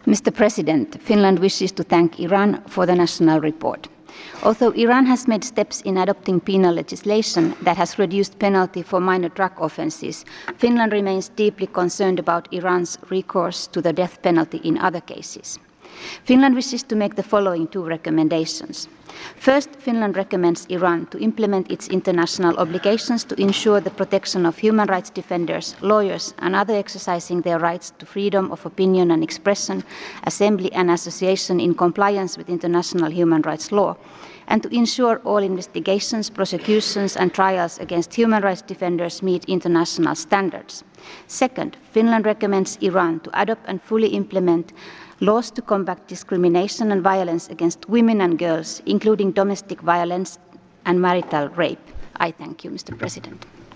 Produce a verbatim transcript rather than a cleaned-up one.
Mister President, Finland wishes to thank Iran for the national report. Although Iran has made steps in adopting penal legislation that has reduced penalty for minor drug offences, Finland remains deeply concerned about Iran's recourse to the death penalty in other cases. Finland wishes to make the following two recommendations. First, Finland recommends Iran to implement its international obligations to ensure the protection of human rights defenders, lawyers, and others exercising their rights to freedom of opinion and expression, assembly and association in compliance with international human rights law, and to ensure all investigations, prosecutions, and trials against human rights defenders meet international standards. Second, Finland recommends Iran to adopt and fully implement laws to combat discrimination and violence against women and girls, including domestic violence and marital rape. I thank you, Mister President.